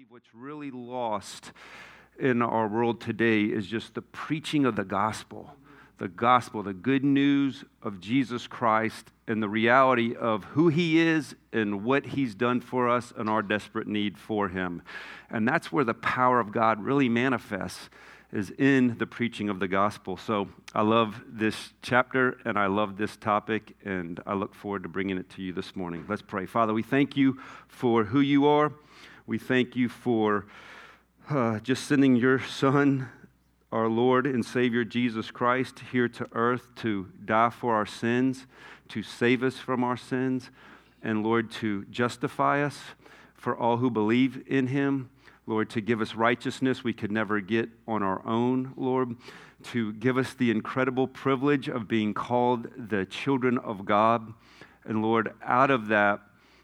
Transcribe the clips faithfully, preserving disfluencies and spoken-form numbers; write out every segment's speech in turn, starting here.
believe what's really lost in our world today is just the preaching of the gospel. The gospel, the good news of Jesus Christ and the reality of who he is and what he's done for us and our desperate need for him. And that's where the power of God really manifests, is in the preaching of the gospel. So I love this chapter and I love this topic, and I look forward to bringing it to you this morning. Let's pray. Father, we thank you for who you are. We thank you for uh, just sending your son, our Lord and Savior Jesus Christ, here to earth to die for our sins, to save us from our sins, and Lord, to justify us for all who believe in him. Lord, to give us righteousness we could never get on our own, Lord, to give us the incredible privilege of being called the children of God. And Lord, out of that,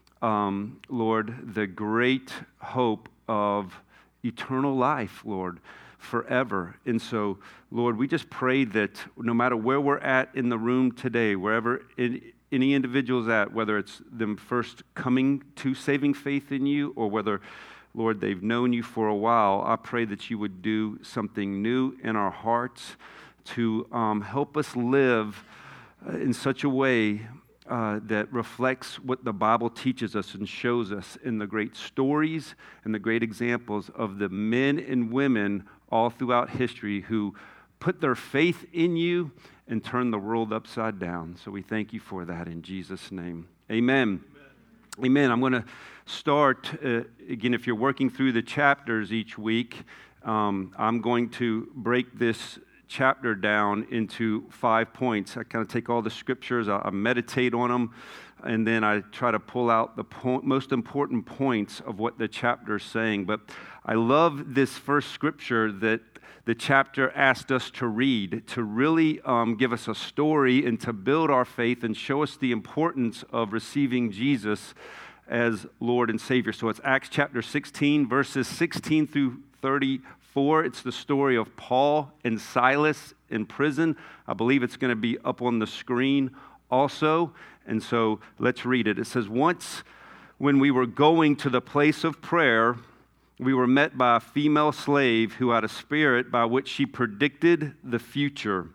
um, Lord, the great hope of eternal life, Lord, forever. And so, Lord, we just pray that no matter where we're at in the room today, wherever it, any individual's at, whether it's them first coming to saving faith in you or whether, Lord, they've known you for a while, I pray that you would do something new in our hearts to um, help us live in such a way uh, that reflects what the Bible teaches us and shows us in the great stories and the great examples of the men and women all throughout history who put their faith in you and turned the world upside down. So we thank you for that in Jesus' name. Amen. Amen. Amen. I'm going to start, uh, again, if you're working through the chapters each week, um, I'm going to break this chapter down into five points. I kind of take all the scriptures, I, I meditate on them, and then I try to pull out the po- most important points of what the chapter is saying. But I love this first scripture that the chapter asked us to read, to really um, give us a story and to build our faith and show us the importance of receiving Jesus as Lord and Savior. So it's Acts chapter sixteen, verses sixteen through thirty-four. It's the story of Paul and Silas in prison. I believe it's going to be up on the screen also. And so let's read it. It says, "Once when we were going to the place of prayer, we were met by a female slave who had a spirit by which she predicted the future.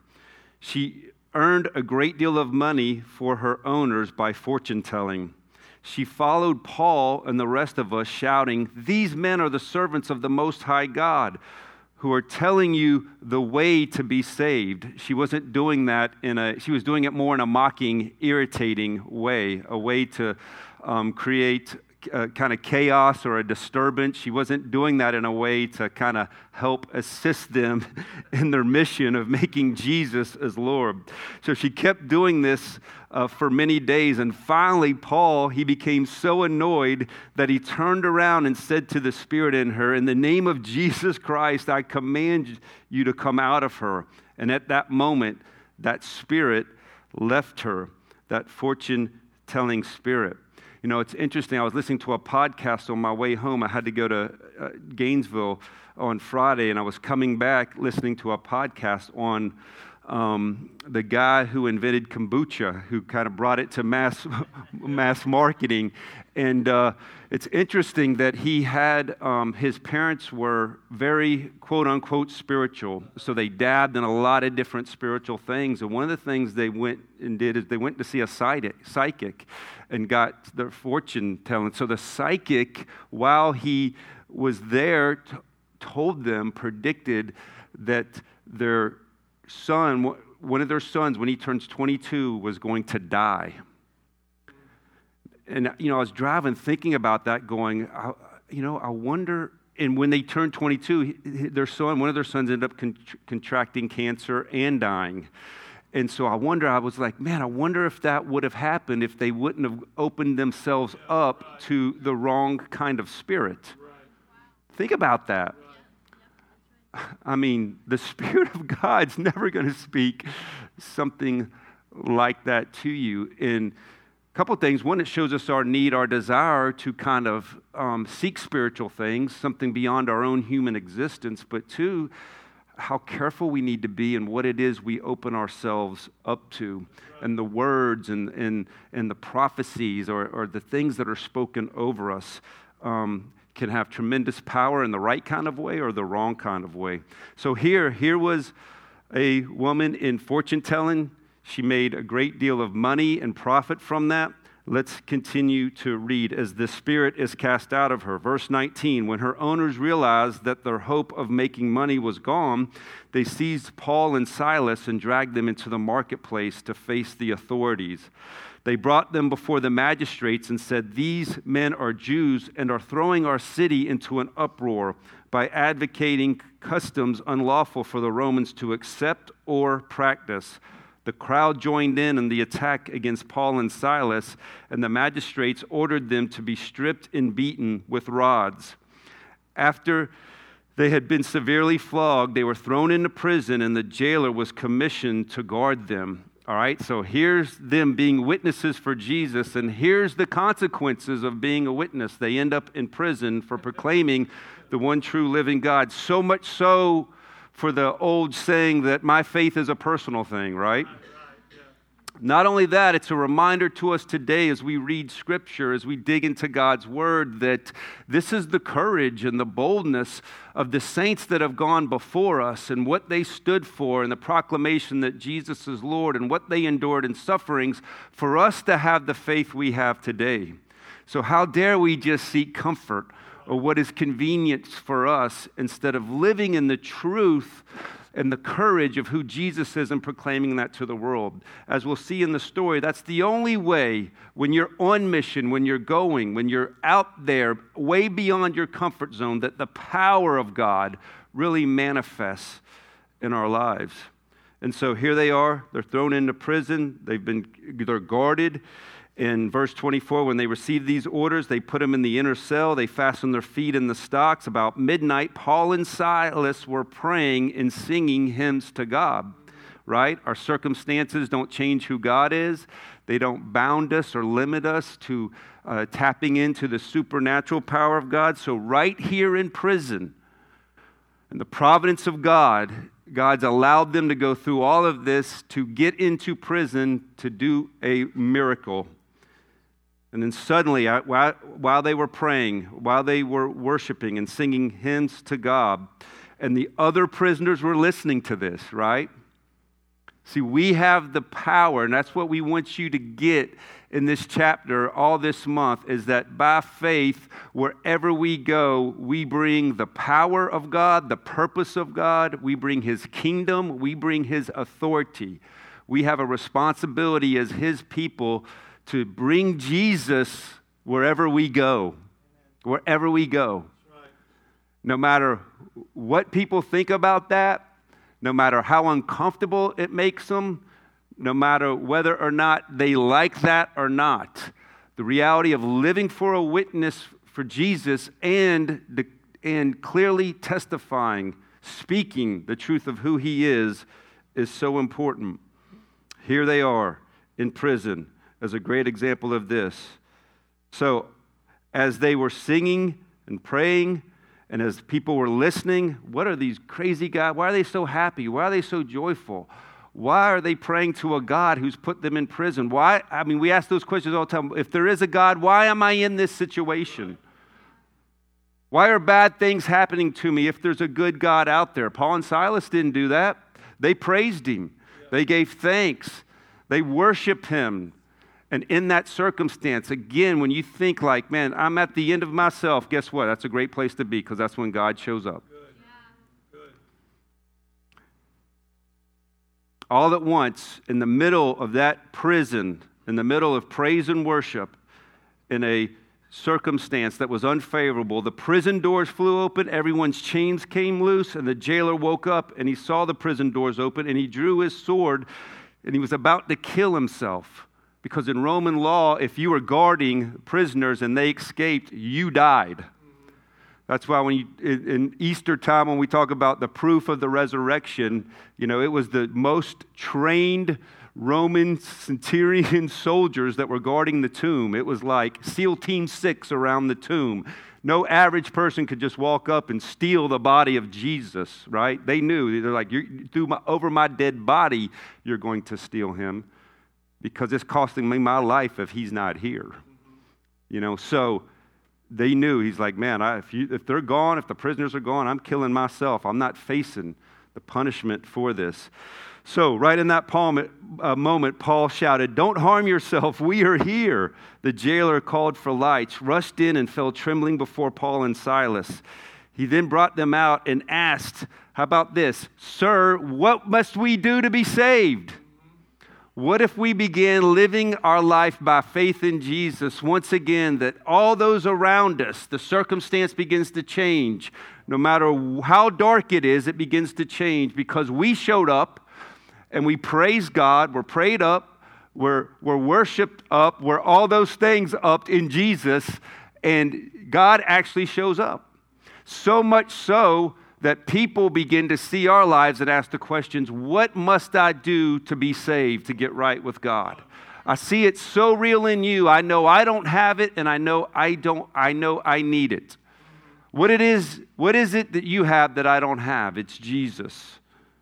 She earned a great deal of money for her owners by fortune telling. She followed Paul and the rest of us, shouting, 'These men are the servants of the Most High God, who are telling you the way to be saved.'" She wasn't doing that in a, she was doing it more in a mocking, irritating way, a way to um, create Uh, kind of chaos or a disturbance. She wasn't doing that in a way to kind of help assist them in their mission of making Jesus as Lord. So she kept doing this uh, for many days, and finally Paul, he became so annoyed that he turned around and said to the spirit in her, "In the name of Jesus Christ, I command you to come out of her." And at that moment, that spirit left her, that fortune-telling spirit. You know, it's interesting. I was listening to a podcast on my way home. I had to go to uh, Gainesville on Friday, and I was coming back listening to a podcast on um, the guy who invented kombucha, who kind of brought it to mass mass marketing. And uh, it's interesting that he had, um, his parents were very, quote unquote, spiritual. So they dabbed in a lot of different spiritual things. And one of the things they went and did is they went to see a psychic and got their fortune telling. So the psychic, while he was there, t- told them, predicted that their son, one of their sons, when he turns twenty-two, was going to die. And, you know, I was driving thinking about that going, I, you know, I wonder, and when they turned twenty-two, their son, one of their sons ended up con- contracting cancer and dying. And so I wonder, I was like, man, I wonder if that would have happened if they wouldn't have opened themselves up to the wrong kind of spirit. Think about that. I mean, the Spirit of God's never going to speak something like that to you. And a couple of things. One, it shows us our need, our desire to kind of um, seek spiritual things, something beyond our own human existence. But two, how careful we need to be in what it is we open ourselves up to, and the words and and, and the prophecies or, or the things that are spoken over us. Um, can have tremendous power in the right kind of way or the wrong kind of way. So here, here was a woman in fortune telling. She made a great deal of money and profit from that. Let's continue to read as the spirit is cast out of her. Verse nineteen, when her owners realized that their hope of making money was gone, they seized Paul and Silas and dragged them into the marketplace to face the authorities. They brought them before the magistrates and said, "These men are Jews and are throwing our city into an uproar by advocating customs unlawful for the Romans to accept or practice." The crowd joined in on the attack against Paul and Silas, and the magistrates ordered them to be stripped and beaten with rods. After they had been severely flogged, they were thrown into prison, and the jailer was commissioned to guard them. All right, so here's them being witnesses for Jesus, and here's the consequences of being a witness. They end up in prison for proclaiming the one true living God. So much so for the old saying that my faith is a personal thing, right? Not only that, it's a reminder to us today as we read Scripture, as we dig into God's Word, that this is the courage and the boldness of the saints that have gone before us and what they stood for and the proclamation that Jesus is Lord and what they endured in sufferings for us to have the faith we have today. So how dare we just seek comfort or what is convenient for us instead of living in the truth and the courage of who Jesus is and proclaiming that to the world. As we'll see in the story, that's the only way when you're on mission, when you're going, when you're out there way beyond your comfort zone, that the power of God really manifests in our lives. And so here they are, they're thrown into prison, they've been, they're guarded. In verse twenty-four, when they received these orders, they put them in the inner cell. They fastened their feet in the stocks. About midnight, Paul and Silas were praying and singing hymns to God, right? Our circumstances don't change who God is. They don't bound us or limit us to uh, tapping into the supernatural power of God. So right here in prison, in the providence of God, God's allowed them to go through all of this to get into prison to do a miracle. And then suddenly, while, while they were praying, while they were worshiping and singing hymns to God, and the other prisoners were listening to this, right? See, we have the power, and that's what we want you to get in this chapter all this month, is that by faith, wherever we go, we bring the power of God, the purpose of God, we bring His kingdom, we bring His authority. We have a responsibility as His people to bring Jesus wherever we go, wherever we go. No matter what people think about that, no matter how uncomfortable it makes them, no matter whether or not they like that or not, the reality of living for a witness for Jesus and, the, and clearly testifying, speaking the truth of who He is, is so important. Here they are in prison as a great example of this. So as they were singing and praying, and as people were listening, what are these crazy guys? Why are they so happy? Why are they so joyful? Why are they praying to a God who's put them in prison? Why? I mean, we ask those questions all the time. If there is a God, why am I in this situation? Why are bad things happening to me if there's a good God out there? Paul and Silas didn't do that. They praised Him. They gave thanks. They worshiped Him. And in that circumstance, again, when you think like, man, I'm at the end of myself, guess what? That's a great place to be, because that's when God shows up. Good. Yeah. Good. All at once, in the middle of that prison, in the middle of praise and worship, in a circumstance that was unfavorable, the prison doors flew open, everyone's chains came loose, and the jailer woke up, and he saw the prison doors open, and he drew his sword, and he was about to kill himself. Because in Roman law, if you were guarding prisoners and they escaped, you died. That's why when you, in Easter time, when we talk about the proof of the resurrection, you know, it was the most trained Roman centurion soldiers that were guarding the tomb. It was like SEAL Team six around the tomb. No average person could just walk up and steal the body of Jesus, right? They knew. They're like, you're, through my, over my dead body, you're going to steal him, because it's costing me my life if he's not here. You know, so they knew. He's like, man, I, if, you, if they're gone, if the prisoners are gone, I'm killing myself. I'm not facing the punishment for this. So right in that palm, uh, moment, Paul shouted, don't harm yourself. We are here. The jailer called for lights, rushed in and fell trembling before Paul and Silas. He then brought them out and asked, how about this? Sir, what must we do to be saved? What if we began living our life by faith in Jesus once again, that all those around us, the circumstance begins to change. No matter how dark it is, it begins to change because we showed up and we praise God, we're prayed up, we're, we're worshiped up, we're all those things up in Jesus, and God actually shows up. So much so that people begin to see our lives and ask the questions, what must I do to be saved, to get right with God? I see it so real in you. I know I don't have it, and I know I don't, I know I need it. What it is, what is it that you have that I don't have? It's Jesus.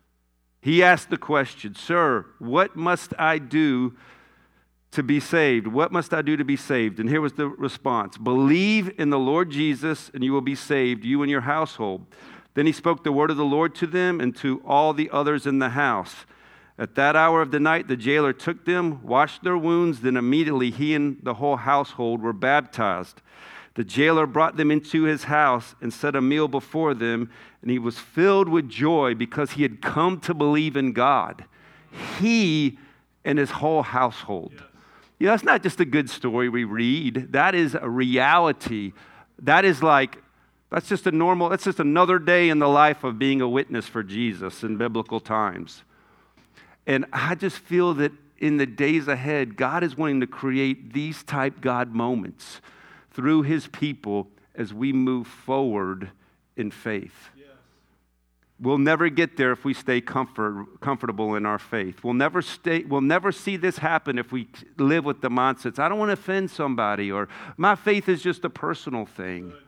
He asked the question, sir, what must I do to be saved? What must I do to be saved? And here was the response. Believe in the Lord Jesus, and you will be saved, you and your household. Then he spoke the word of the Lord to them and to all the others in the house. At that hour of the night, the jailer took them, washed their wounds, then immediately he and the whole household were baptized. The jailer brought them into his house and set a meal before them, and he was filled with joy because he had come to believe in God. He and his whole household. Yes. You know, that's not just a good story we read. That is a reality. That is like, that's just a normal, that's just another day in the life of being a witness for Jesus in biblical times. And I just feel that in the days ahead, God is wanting to create these type God moments through his people as we move forward in faith. Yes. We'll never get there if we stay comfort, comfortable in our faith. We'll never stay, we'll never see this happen if we live with the mindsets, I don't want to offend somebody, or my faith is just a personal thing. Good.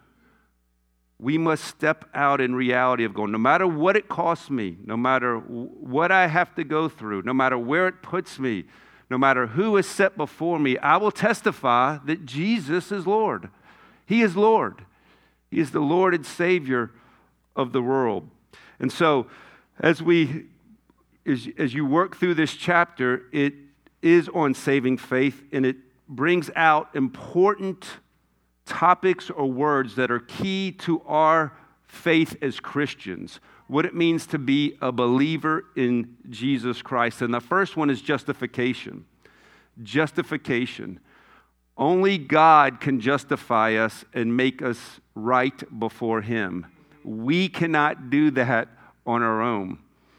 We must step out in reality of going, no matter what it costs me, no matter what I have to go through, no matter where it puts me, no matter who is set before me, I will testify that Jesus is Lord. He is Lord. He is the Lord and Savior of the world. And so as we, as, as you work through this chapter, it is on saving faith, and it brings out important topics or words that are key to our faith as Christians, what it means to be a believer in Jesus Christ. And the first one is justification. Justification. Only God can justify us and make us right before him. We cannot do that on our own.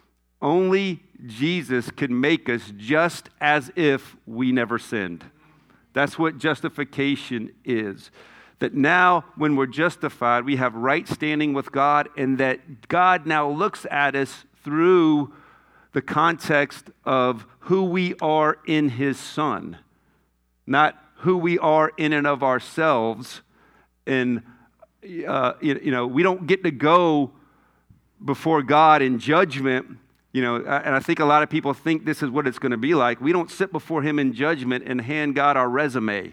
Only Jesus can make us just as if we never sinned. That's what justification is. That now, when we're justified, we have right standing with God, and that God now looks at us through the context of who we are in his Son, not who we are in and of ourselves. And, uh, you know, we don't get to go before God in judgment. You know, and I think a lot of people think this is what it's going to be like. We don't sit before him in judgment and hand God our resume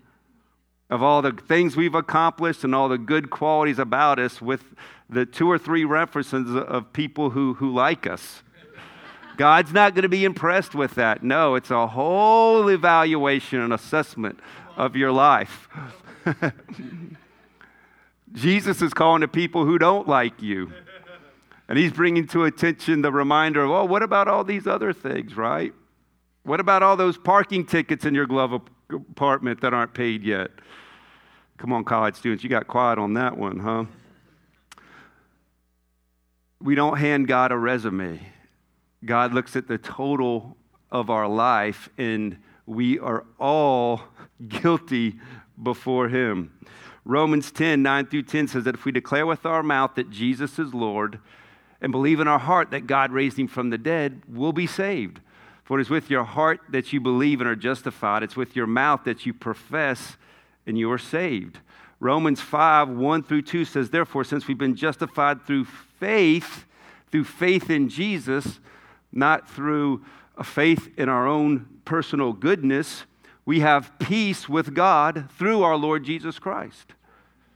of all the things we've accomplished and all the good qualities about us with the two or three references of people who, who like us. God's not going to be impressed with that. No, it's a whole evaluation and assessment of your life. Jesus is calling to people who don't like you. And he's bringing to attention the reminder of, oh, what about all these other things, right? What about all those parking tickets in your glove compartment that aren't paid yet? Come on, college students, you got quiet on that one, huh? We don't hand God a resume. God looks at the total of our life, and we are all guilty before him. Romans ten, nine through ten says that if we declare with our mouth that Jesus is Lord and believe in our heart that God raised him from the dead, we'll be saved. For it is with your heart that you believe and are justified. It's with your mouth that you profess and you are saved. Romans five, one through two says, therefore, since we've been justified through faith, through faith in Jesus, not through a faith in our own personal goodness, we have peace with God through our Lord Jesus Christ.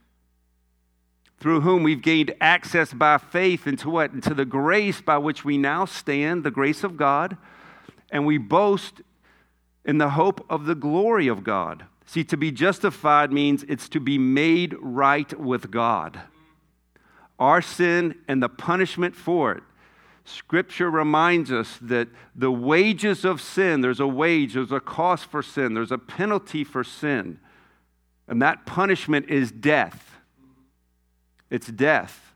through whom we've gained access by faith into what? Into the grace by which we now stand, the grace of God, and we boast in the hope of the glory of God. See, to be justified means it's to be made right with God. Our sin and the punishment for it. Scripture reminds us that the wages of sin, there's a wage, there's a cost for sin, there's a penalty for sin. And that punishment is death. It's death.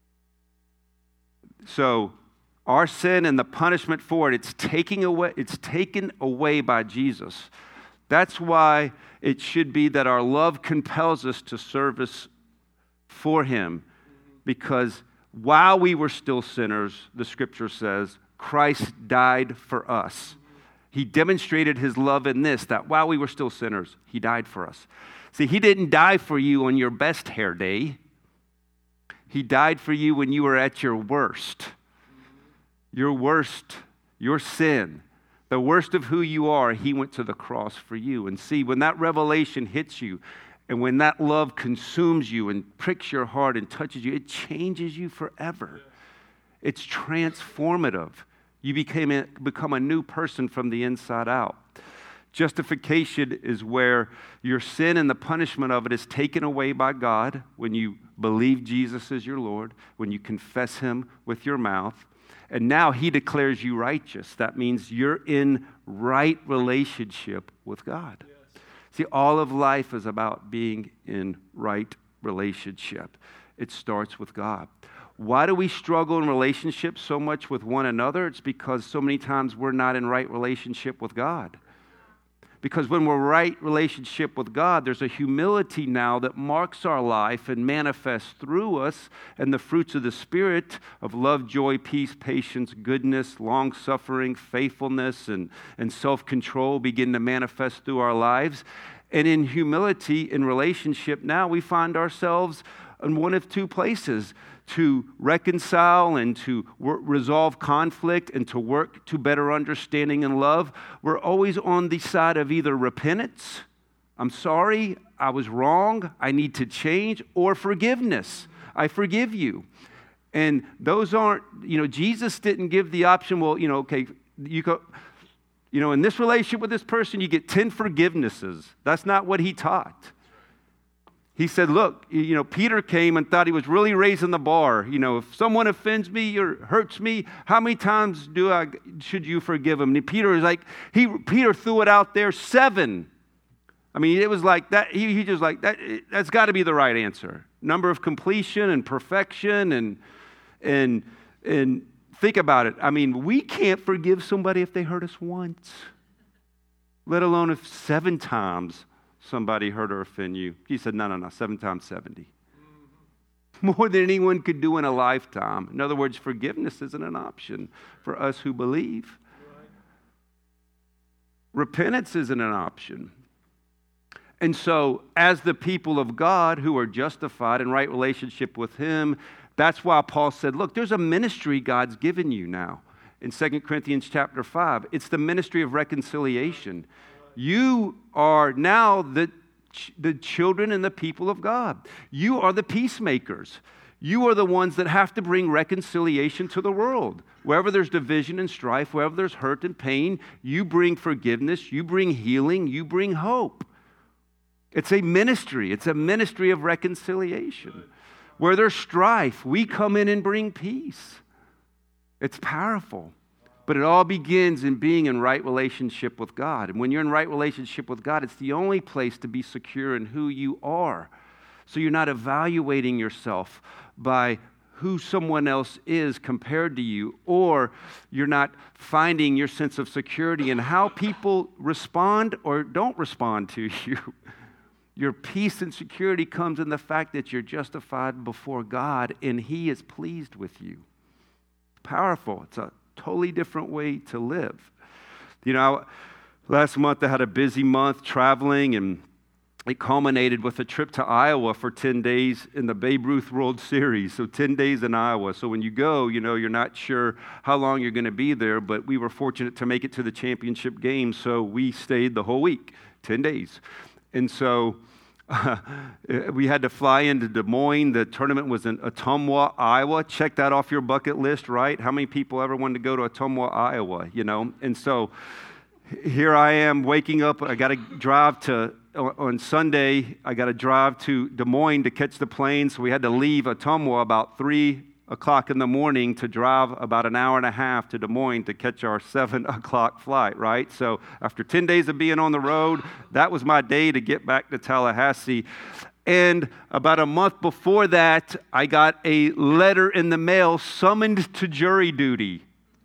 So our sin and the punishment for it, it's taking away, it's taken away by Jesus. That's why it should be that our love compels us to service for him, because while we were still sinners, the scripture says, Christ died for us. He demonstrated his love in this, that while we were still sinners, he died for us. See, he didn't die for you on your best hair day. He died for you when you were at your worst. Your worst, your sin, the worst of who you are, he went to the cross for you. And see, when that revelation hits you, and when that love consumes you and pricks your heart and touches you, it changes you forever. It's transformative. You became a, become a new person from the inside out. Justification is where your sin and the punishment of it is taken away by God when you believe Jesus is your Lord, when you confess him with your mouth. And now he declares you righteous. That means you're in right relationship with God. See, all of life is about being in right relationship. It starts with God. Why do we struggle in relationships so much with one another? It's because so many times we're not in right relationship with God. Because when we're right relationship with God, there's a humility now that marks our life and manifests through us, and the fruits of the Spirit of love, joy, peace, patience, goodness, long-suffering, faithfulness, and, and self-control begin to manifest through our lives. And in humility, in relationship, now we find ourselves in one of two places: to reconcile and to w- resolve conflict and to work to better understanding and love. We're always on the side of either repentance, I'm sorry, I was wrong, I need to change, or forgiveness, I forgive you. And those aren't, you know, Jesus didn't give the option, well, you know, okay, you go, you know, in this relationship with this person, you get ten forgivenesses. That's not what he taught. He said, look, you know, Peter came and thought he was really raising the bar. You know, if someone offends me or hurts me, how many times do I should you forgive him? And Peter was like, he Peter threw it out there, seven. I mean, it was like that. He, he just like that. That's got to be the right answer. Number of completion and perfection, and and and think about it. I mean, we can't forgive somebody if they hurt us once, let alone if seven times somebody hurt or offend you. He said, no, no, no, seven times seventy. Mm-hmm. More than anyone could do in a lifetime. In other words, forgiveness isn't an option for us who believe. Right. Repentance isn't an option. And so, as the people of God who are justified in right relationship with him, that's why Paul said, look, there's a ministry God's given you now. In Second Corinthians chapter five, it's the ministry of reconciliation. You are now the, the children and the people of God. You are the peacemakers. You are the ones that have to bring reconciliation to the world. Wherever there's division and strife, wherever there's hurt and pain, you bring forgiveness, you bring healing, you bring hope. It's a ministry. It's a ministry of reconciliation. Where there's strife, we come in and bring peace. It's powerful. But it all begins in being in right relationship with God. And when you're in right relationship with God, it's the only place to be secure in who you are. So you're not evaluating yourself by who someone else is compared to you, or you're not finding your sense of security in how people respond or don't respond to you. Your peace and security comes in the fact that you're justified before God and he is pleased with you. Powerful. It's a totally different way to live. You know, last month I had a busy month traveling, and it culminated with a trip to Iowa for ten days in the Babe Ruth World Series. So ten days in Iowa. So when you go, you know, you're not sure how long you're going to be there, but we were fortunate to make it to the championship game, so we stayed the whole week, ten days. And so we had to fly into Des Moines. The tournament was in Ottumwa, Iowa. Check that off your bucket list, right? How many people ever wanted to go to Ottumwa, Iowa, you know? And so here I am waking up. I got to drive to, on Sunday, I got to drive to Des Moines to catch the plane. So we had to leave Ottumwa about three o'clock in the morning to drive about an hour and a half to Des Moines to catch our seven o'clock flight, right? So after ten days of being on the road, that was my day to get back to Tallahassee. And about a month before that, I got a letter in the mail summoned to jury duty.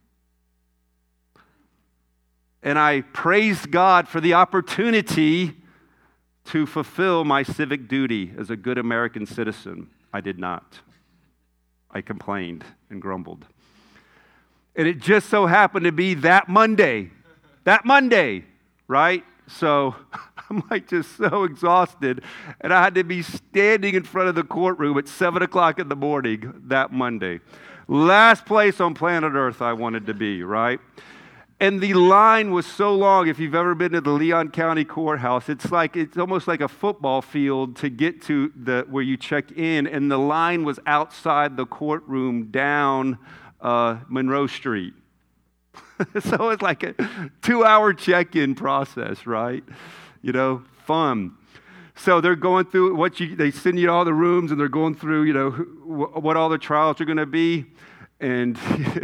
And I praised God for the opportunity to fulfill my civic duty as a good American citizen. I did not. I complained and grumbled. And it just so happened to be that Monday. That Monday, right? So I'm like just so exhausted. And I had to be standing in front of the courtroom at seven o'clock in the morning that Monday. Last place on planet Earth I wanted to be, right? And the line was so long. If you've ever been to the Leon County Courthouse, it's like it's almost like a football field to get to the where you check in, and the line was outside the courtroom down uh, Monroe Street. So it's like a two-hour check-in process, right? You know, fun. So they're going through what you. They send you to all the rooms, and they're going through, you know, what all the trials are going to be, and.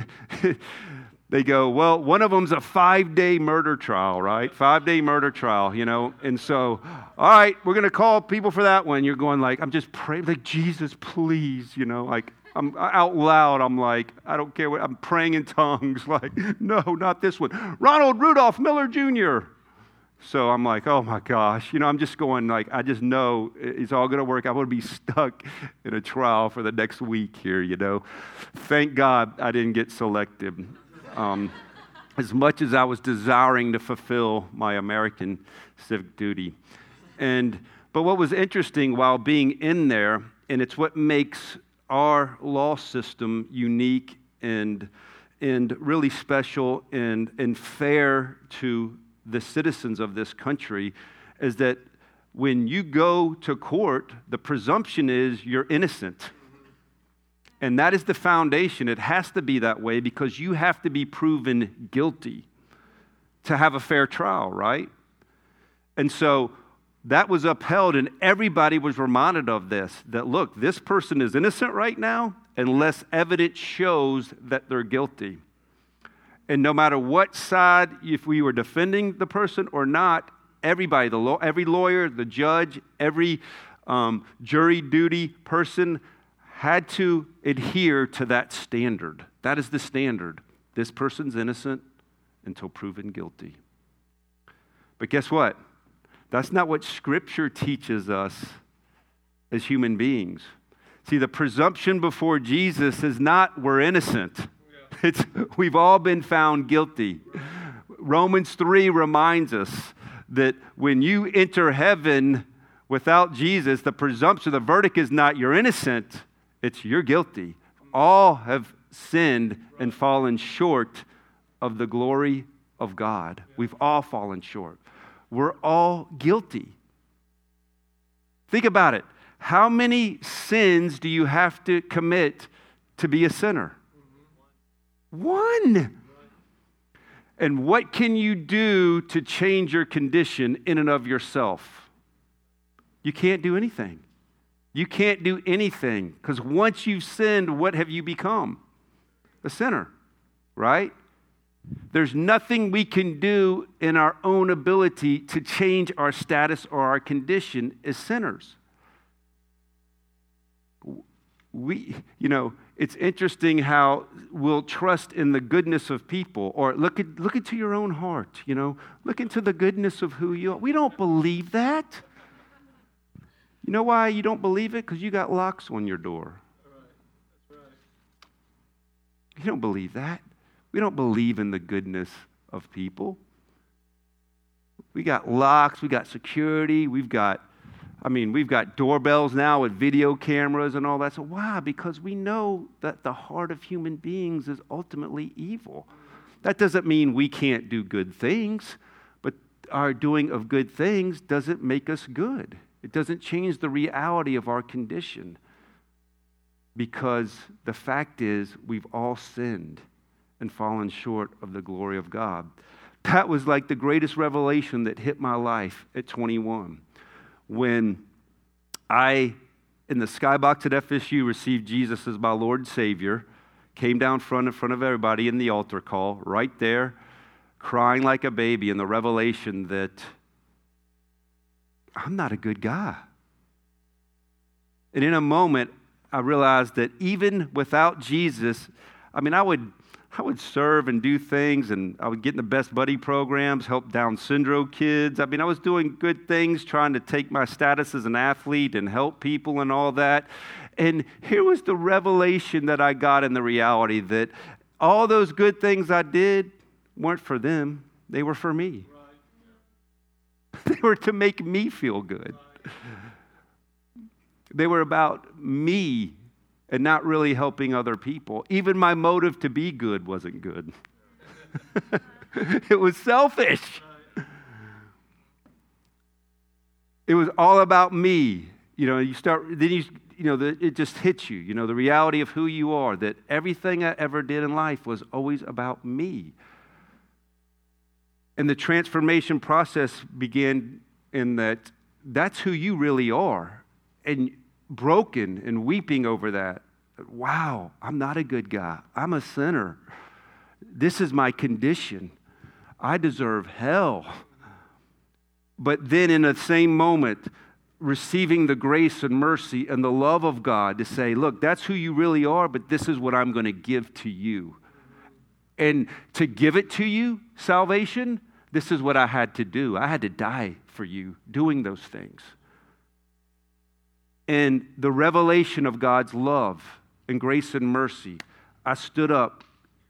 They go, well, one of them's a five-day murder trial, right? Five-day murder trial, you know. And so, all right, we're going to call people for that one. You're going like, I'm just praying, like, Jesus, please, you know, like, I'm out loud. I'm like, I don't care what, I'm praying in tongues, like, no, not this one. Ronald Rudolph Miller Junior So I'm like, oh my gosh, you know, I'm just going like, I just know it's all going to work. I'm going to be stuck in a trial for the next week here, you know. Thank God I didn't get selected. Um, as much as I was desiring to fulfill my American civic duty. And but what was interesting while being in there, and it's what makes our law system unique and and really special and, and fair to the citizens of this country, is that when you go to court, the presumption is you're innocent. And that is the foundation. It has to be that way because you have to be proven guilty to have a fair trial, right? And so that was upheld, and everybody was reminded of this, that look, this person is innocent right now unless evidence shows that they're guilty. And no matter what side, if we were defending the person or not, everybody, the law, every lawyer, the judge, every um, jury duty person had to adhere to that standard. That is the standard. This person's innocent until proven guilty. But guess what? That's not what Scripture teaches us as human beings. See, the presumption before Jesus is not we're innocent. Yeah. It's we've all been found guilty. Romans three reminds us that when you enter heaven without Jesus, the presumption, the verdict is not you're innocent. It's you're guilty. All have sinned and fallen short of the glory of God. We've all fallen short. We're all guilty. Think about it. How many sins do you have to commit to be a sinner? One. And what can you do to change your condition in and of yourself? You can't do anything. You can't do anything because once you've sinned, what have you become? A sinner, right? There's nothing we can do in our own ability to change our status or our condition as sinners. We, you know, it's interesting how we'll trust in the goodness of people, or look at look into your own heart, you know, look into the goodness of who you are. We don't believe that. You know why you don't believe it? Because you got locks on your door. That's right. That's right. You don't believe that. We don't believe in the goodness of people. We got locks, we got security, we've got, I mean, we've got doorbells now with video cameras and all that. So why? Because we know that the heart of human beings is ultimately evil. That doesn't mean we can't do good things, but our doing of good things doesn't make us good. It doesn't change the reality of our condition, because the fact is we've all sinned and fallen short of the glory of God. That was like the greatest revelation that hit my life at twenty-one, when I, in the skybox at F S U, received Jesus as my Lord and Savior, came down front in front of everybody in the altar call, right there, crying like a baby in the revelation that I'm not a good guy. And in a moment, I realized that even without Jesus, I mean, I would I would serve and do things, and I would get in the best buddy programs, help Down syndrome kids. I mean, I was doing good things, trying to take my status as an athlete and help people and all that. And here was the revelation that I got in the reality that all those good things I did weren't for them. They were for me. Right. They were to make me feel good. Right. They were about me and not really helping other people. Even my motive to be good wasn't good. It was selfish. It was all about me. You know, you start, then you, you know, the, it just hits you, you know, the reality of who you are, that everything I ever did in life was always about me. And the transformation process began in that that's who you really are. And broken and weeping over that. Wow, I'm not a good guy. I'm a sinner. This is my condition. I deserve hell. But then in the same moment, receiving the grace and mercy and the love of God to say, look, that's who you really are, but this is what I'm going to give to you. And to give it to you, salvation, this is what I had to do. I had to die for you doing those things. And the revelation of God's love and grace and mercy, I stood up,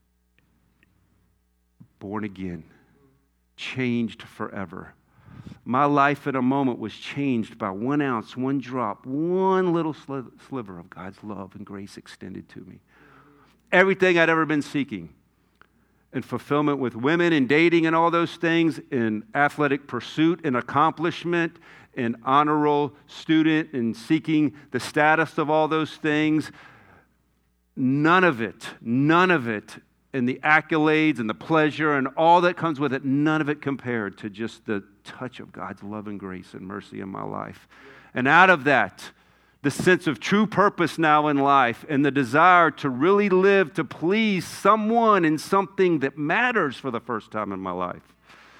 born again, changed forever. My life in a moment was changed by one ounce, one drop, one little sliver of God's love and grace extended to me. Everything I'd ever been seeking, and fulfillment with women and dating and all those things, in athletic pursuit and accomplishment, an honor roll student and seeking the status of all those things, none of it, none of it, and the accolades and the pleasure and all that comes with it, none of it compared to just the touch of God's love and grace and mercy in my life. And out of that, the sense of true purpose now in life and the desire to really live to please someone in something that matters for the first time in my life.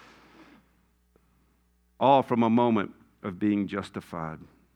All from a moment of being justified.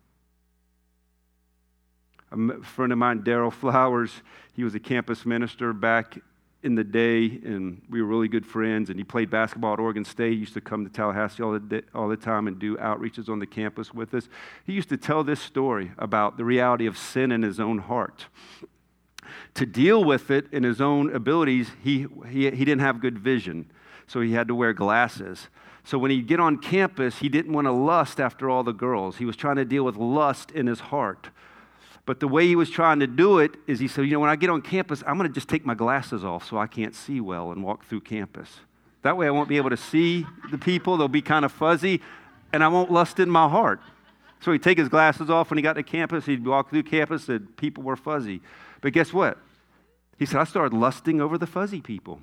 A friend of mine, Daryl Flowers, he was a campus minister back in the day, and we were really good friends, and he played basketball at Oregon State. He used to come to Tallahassee all the, day, all the time and do outreaches on the campus with us. He used to tell this story about the reality of sin in his own heart. To deal with it in his own abilities, he, he, he didn't have good vision, so he had to wear glasses. So when he'd get on campus, he didn't want to lust after all the girls. He was trying to deal with lust in his heart. But the way he was trying to do it is he said, you know, when I get on campus, I'm going to just take my glasses off so I can't see well and walk through campus. That way I won't be able to see the people. They'll be kind of fuzzy, and I won't lust in my heart. So he'd take his glasses off when he got to campus. He'd walk through campus, and people were fuzzy. But guess what? He said, I started lusting over the fuzzy people.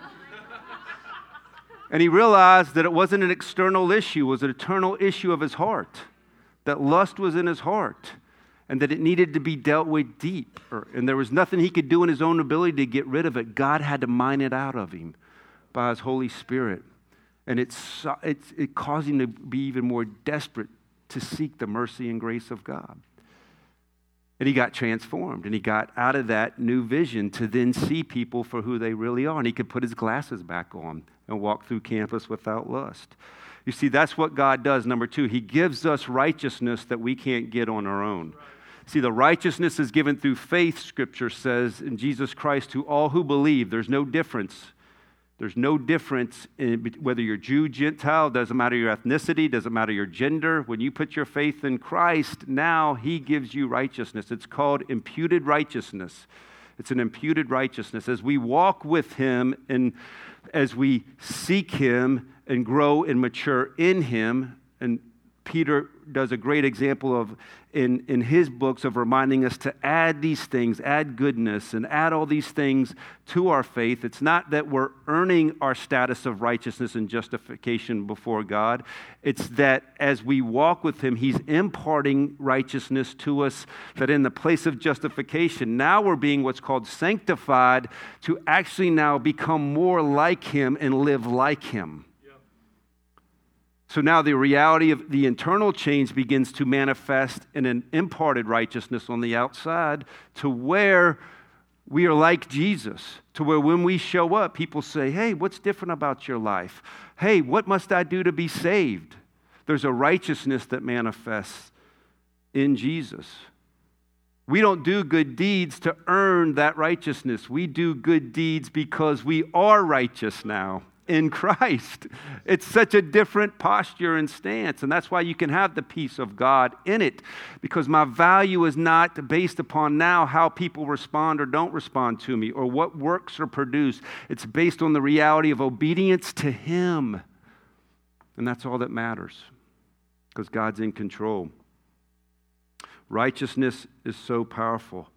And he realized that it wasn't an external issue, it was an eternal issue of his heart. That lust was in his heart, and that it needed to be dealt with deep. And there was nothing he could do in his own ability to get rid of it. God had to mine it out of him by his Holy Spirit. And it's, it's, it caused him to be even more desperate to seek the mercy and grace of God. And he got transformed, and he got out of that new vision to then see people for who they really are. And he could put his glasses back on and walk through campus without lust. You see, that's what God does. Number two, he gives us righteousness that we can't get on our own. Right. See, the righteousness is given through faith, Scripture says, in Jesus Christ to all who believe. There's no difference. There's no difference in whether you're Jew, Gentile, doesn't matter your ethnicity, doesn't matter your gender. When you put your faith in Christ, now he gives you righteousness. It's called imputed righteousness. It's an imputed righteousness. As we walk with him and as we seek him and grow and mature in him and Peter does a great example of in, in his books of reminding us to add these things, add goodness, and add all these things to our faith. It's not that we're earning our status of righteousness and justification before God. It's that as we walk with him, he's imparting righteousness to us, that in the place of justification, now we're being what's called sanctified to actually now become more like him and live like him. So now the reality of the internal change begins to manifest in an imparted righteousness on the outside to where we are like Jesus, to where when we show up, people say, hey, what's different about your life? Hey, what must I do to be saved? There's a righteousness that manifests in Jesus. We don't do good deeds to earn that righteousness. We do good deeds because we are righteous now in Christ. It's such a different posture and stance, and that's why you can have the peace of God in it, because my value is not based upon now how people respond or don't respond to me or what works are produced. It's based on the reality of obedience to him, and that's all that matters because God's in control. Righteousness is so powerful.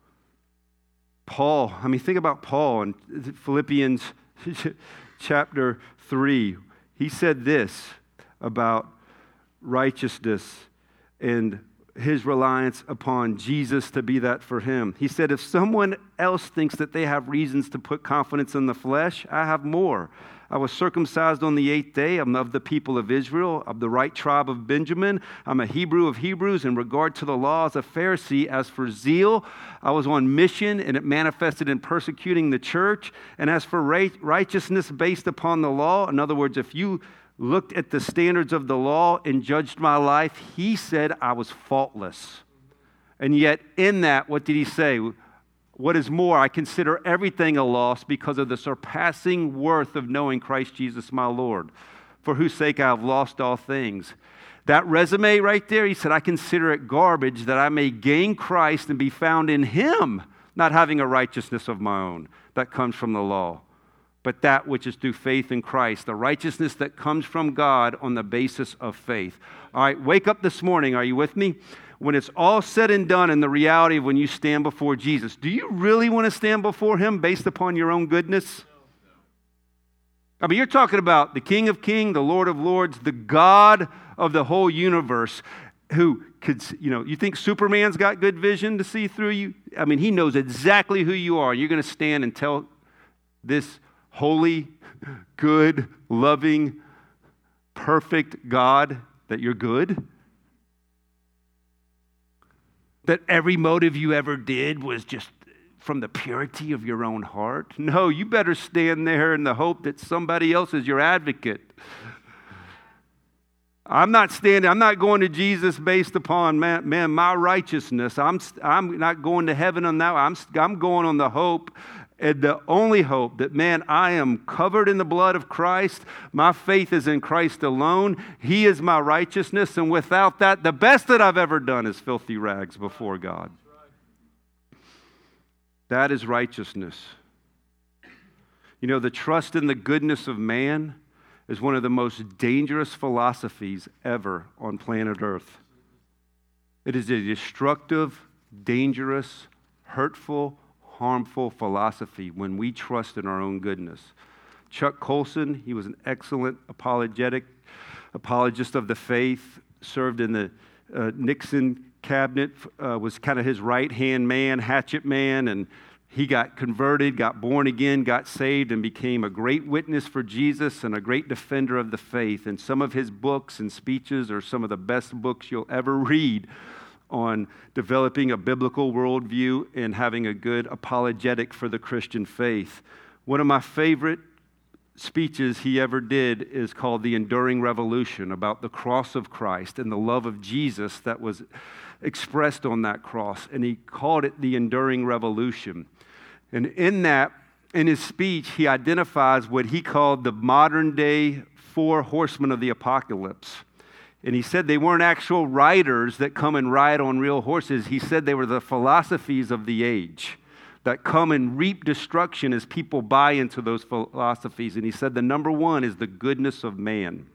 Paul, I mean, think about Paul in Philippians chapter three, he said this about righteousness and his reliance upon Jesus to be that for him. He said, if someone else thinks that they have reasons to put confidence in the flesh, I have more. I was circumcised on the eighth day. I'm of the people of Israel, of the right tribe of Benjamin. I'm a Hebrew of Hebrews. In regard to the law, as a Pharisee, as for zeal, I was on mission, and it manifested in persecuting the church. And as for righteousness based upon the law, in other words, if you looked at the standards of the law and judged my life, he said I was faultless. And yet in that, what did he say? What is more, I consider everything a loss because of the surpassing worth of knowing Christ Jesus my Lord, for whose sake I have lost all things. That resume right there, he said, I consider it garbage that I may gain Christ and be found in him, not having a righteousness of my own that comes from the law, but that which is through faith in Christ, the righteousness that comes from God on the basis of faith. All right, wake up this morning. Are you with me? When it's all said and done in the reality of when you stand before Jesus, do you really want to stand before him based upon your own goodness? I mean, you're talking about the King of Kings, the Lord of Lords, the God of the whole universe, who could, you know, you think Superman's got good vision to see through you? I mean, he knows exactly who you are. You're going to stand and tell this holy, good, loving, perfect God that you're good? That every motive you ever did was just from the purity of your own heart? No, you better stand there in the hope that somebody else is your advocate. I'm not standing, I'm not going to Jesus based upon, man, man my righteousness. I'm, I'm not going to heaven on that. I'm, I'm going on the hope, and the only hope that, man, I am covered in the blood of Christ. My faith is in Christ alone. He is my righteousness, and without that, the best that I've ever done is filthy rags before God. That is righteousness. You know, the trust in the goodness of man is one of the most dangerous philosophies ever on planet Earth. It is a destructive, dangerous, hurtful, harmful philosophy when we trust in our own goodness. Chuck Colson, he was an excellent apologetic, apologist of the faith, served in the uh, Nixon cabinet, uh, was kind of his right-hand man, hatchet man, and he got converted, got born again, got saved, and became a great witness for Jesus and a great defender of the faith. And some of his books and speeches are some of the best books you'll ever read on developing a biblical worldview and having a good apologetic for the Christian faith. One of my favorite speeches he ever did is called The Enduring Revolution, about the cross of Christ and the love of Jesus that was expressed on that cross. And he called it the Enduring Revolution. And in that, in his speech, he identifies what he called the modern day four horsemen of the apocalypse. And he said they weren't actual riders that come and ride on real horses. He said they were the philosophies of the age that come and reap destruction as people buy into those philosophies. And he said the number one is the goodness of man.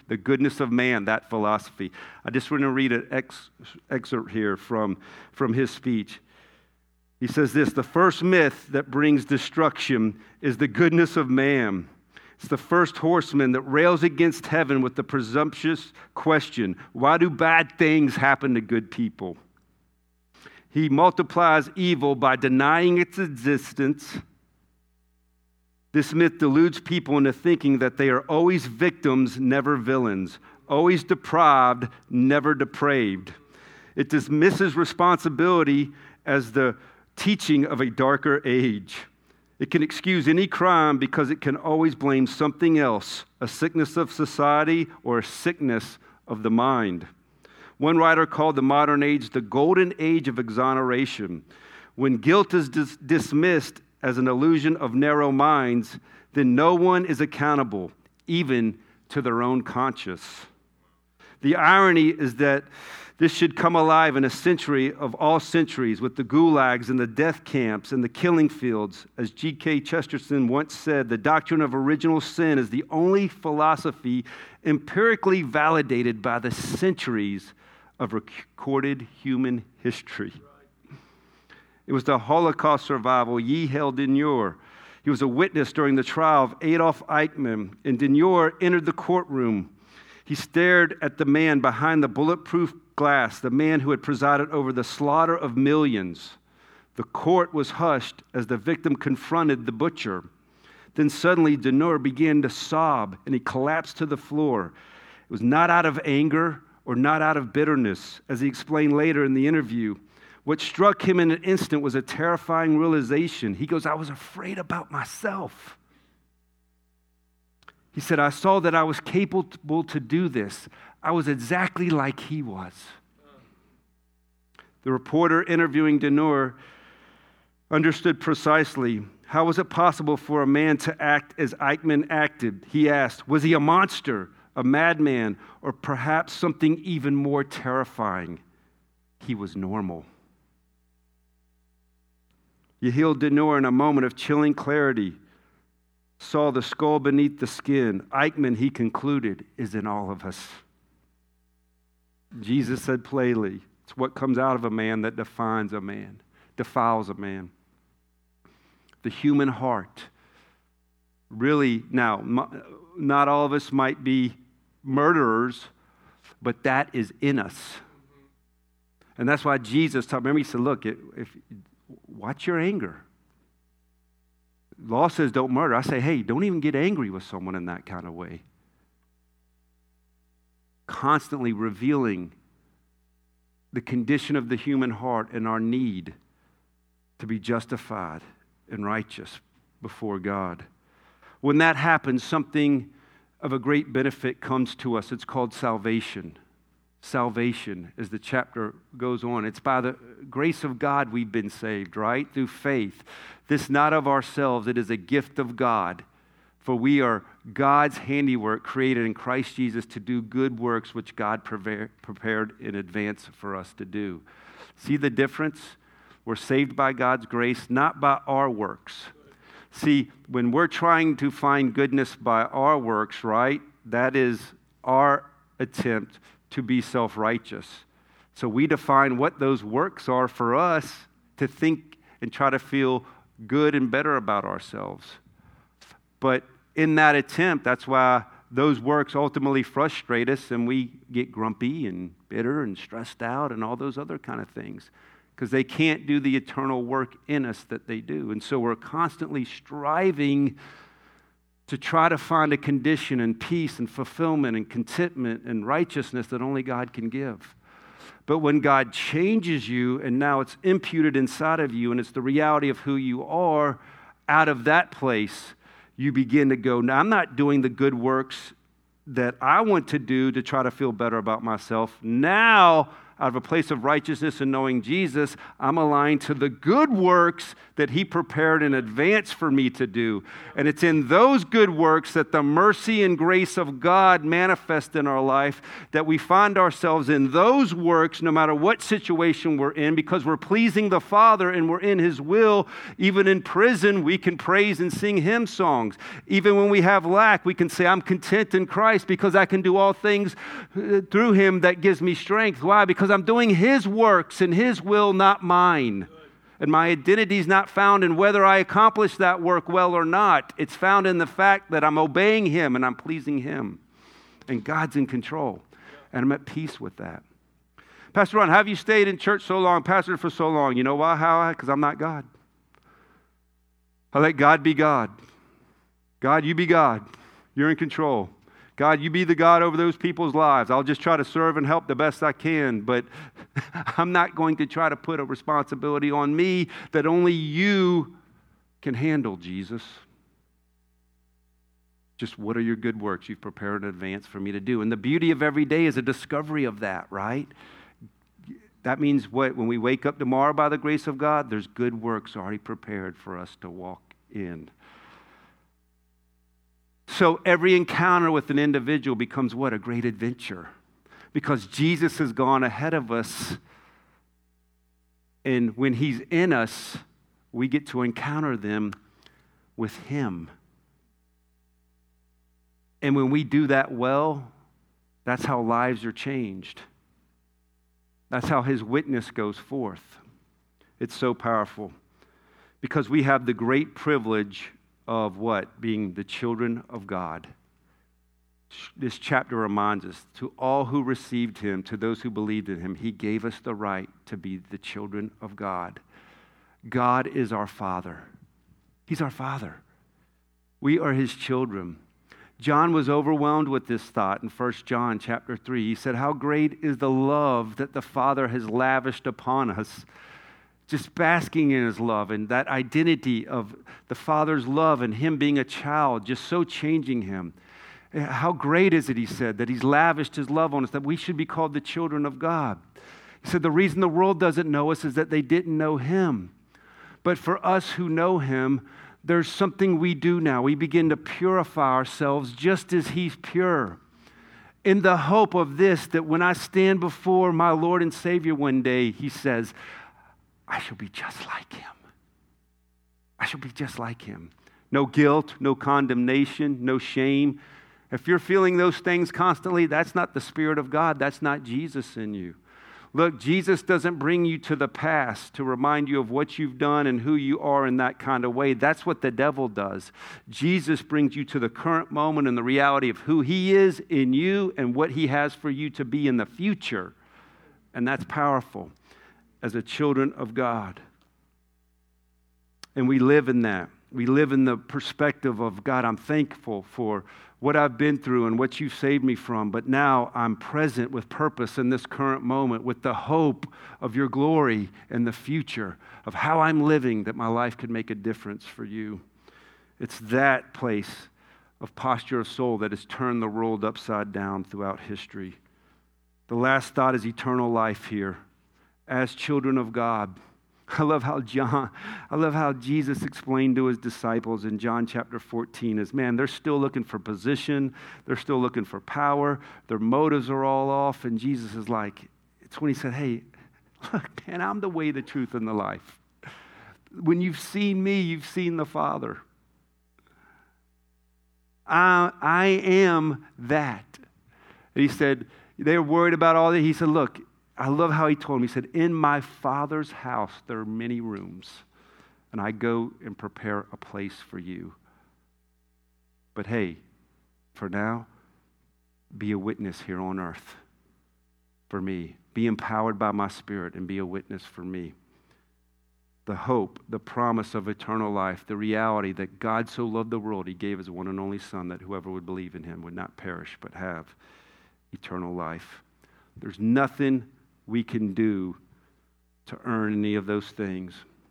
the goodness of man, that philosophy. I just want to read an ex- excerpt here from, from his speech. He says this: the first myth that brings destruction is the goodness of man. It's the first horseman that rails against heaven with the presumptuous question, why do bad things happen to good people? He multiplies evil by denying its existence. This myth deludes people into thinking that they are always victims, never villains, always deprived, never depraved. It dismisses responsibility as the teaching of a darker age. It can excuse any crime because it can always blame something else, a sickness of society or a sickness of the mind. One writer called the modern age the golden age of exoneration. When guilt is dis- dismissed as an illusion of narrow minds, then no one is accountable, even to their own conscience. The irony is that this should come alive in a century of all centuries with the gulags and the death camps and the killing fields. As G K Chesterton once said, the doctrine of original sin is the only philosophy empirically validated by the centuries of recorded human history. It was the Holocaust survivor Yehiel Denur. He was a witness during the trial of Adolf Eichmann, and Denur entered the courtroom. He stared at the man behind the bulletproof glass, the man who had presided over the slaughter of millions. The court was hushed as the victim confronted the butcher. Then suddenly Denur began to sob, and he collapsed to the floor. It was not out of anger or not out of bitterness, as he explained later in the interview. What struck him in an instant was a terrifying realization. He goes, I was afraid about myself. He said, I saw that I was capable to do this. I was exactly like he was. The reporter interviewing Denur understood precisely. How was it possible for a man to act as Eichmann acted? He asked, was he a monster, a madman, or perhaps something even more terrifying? He was normal. Yehiel Denur, in a moment of chilling clarity, saw the skull beneath the skin. Eichmann, he concluded, is in all of us. Jesus said plainly, it's what comes out of a man that defines a man, defiles a man. The human heart. Really, now, not all of us might be murderers, but that is in us. And that's why Jesus taught, remember he said, look, if watch your anger. Law says don't murder. I say, hey, don't even get angry with someone in that kind of way. Constantly revealing the condition of the human heart and our need to be justified and righteous before God. When that happens, something of a great benefit comes to us. It's called salvation. Salvation, as the chapter goes on. It's by the grace of God we've been saved, right? Through faith. This not of ourselves, it is a gift of God. For we are God's handiwork created in Christ Jesus to do good works which God prepared in advance for us to do. See the difference? We're saved by God's grace, not by our works. See, when we're trying to find goodness by our works, right, that is our attempt to be self-righteous. So we define what those works are for us to think and try to feel good and better about ourselves. But in that attempt, that's why those works ultimately frustrate us and we get grumpy and bitter and stressed out and all those other kind of things, because they can't do the eternal work in us that they do. And so we're constantly striving to try to find a condition and peace and fulfillment and contentment and righteousness that only God can give. But when God changes you and now it's imputed inside of you and it's the reality of who you are, out of that place, you begin to go, now I'm not doing the good works that I want to do to try to feel better about myself. Now out of a place of righteousness and knowing Jesus, I'm aligned to the good works that he prepared in advance for me to do. And it's in those good works that the mercy and grace of God manifest in our life, that we find ourselves in those works no matter what situation we're in, because we're pleasing the Father and we're in his will. Even in prison, we can praise and sing hymn songs. Even when we have lack, we can say, I'm content in Christ because I can do all things through him that gives me strength. Why? Because I'm doing his works and his will, not mine. And my identity is not found in whether I accomplish that work well or not. It's found in the fact that I'm obeying him and I'm pleasing him. And God's in control. And I'm at peace with that. Pastor Ron, have you stayed in church so long, pastored for so long? You know why? How? Because I'm not God. I let God be God. God, you be God. You're in control. God, you be the God over those people's lives. I'll just try to serve and help the best I can, but I'm not going to try to put a responsibility on me that only you can handle, Jesus. Just what are your good works you've prepared in advance for me to do? And the beauty of every day is a discovery of that, right? That means what? When we wake up tomorrow by the grace of God, there's good works already prepared for us to walk in. So every encounter with an individual becomes what? A great adventure. Because Jesus has gone ahead of us. And when he's in us, we get to encounter them with him. And when we do that well, that's how lives are changed. That's how his witness goes forth. It's so powerful. Because we have the great privilege of what? Being the children of God. This chapter reminds us, to all who received him, to those who believed in him, he gave us the right to be the children of God. God is our Father. He's our Father. We are his children. John was overwhelmed with this thought in First John chapter three. He said, how great is the love that the Father has lavished upon us. Just basking in his love and that identity of the Father's love and him being a child, just so changing him. How great is it, he said, that he's lavished his love on us, that we should be called the children of God. He said the reason the world doesn't know us is that they didn't know him. But for us who know him, there's something we do now. We begin to purify ourselves just as he's pure. In the hope of this, that when I stand before my Lord and Savior one day, he says, I shall be just like him. I shall be just like him. No guilt, no condemnation, no shame. If you're feeling those things constantly, that's not the Spirit of God. That's not Jesus in you. Look, Jesus doesn't bring you to the past to remind you of what you've done and who you are in that kind of way. That's what the devil does. Jesus brings you to the current moment and the reality of who he is in you and what he has for you to be in the future. And that's powerful as a children of God. And we live in that. We live in the perspective of, God, I'm thankful for what I've been through and what you've saved me from, but now I'm present with purpose in this current moment with the hope of your glory in the future, of how I'm living, that my life could make a difference for you. It's that place of posture of soul that has turned the world upside down throughout history. The last thought is eternal life here. As children of God. I love how John, I love how Jesus explained to his disciples in John chapter fourteen is, man, they're still looking for position. They're still looking for power. Their motives are all off. And Jesus is like, it's when he said, hey, look, man, I'm the way, the truth, and the life. When you've seen me, you've seen the Father. I, I am that. And he said, they were worried about all that. He said, look, I love how he told me. He said, in my Father's house, there are many rooms, and I go and prepare a place for you. But hey, for now, be a witness here on earth for me. Be empowered by my Spirit and be a witness for me. The hope, the promise of eternal life, the reality that God so loved the world, he gave his one and only Son, that whoever would believe in him would not perish but have eternal life. There's nothing we can do to earn any of those things.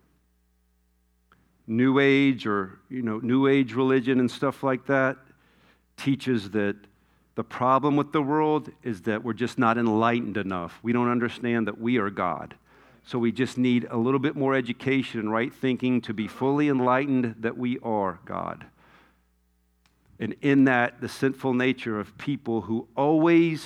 New Age or, you know, New Age religion and stuff like that teaches that The problem with the world is that we're just not enlightened enough. We don't understand that we are God. So we just need a little bit more education and right thinking to be fully enlightened that we are God. And in that, the sinful nature of people who always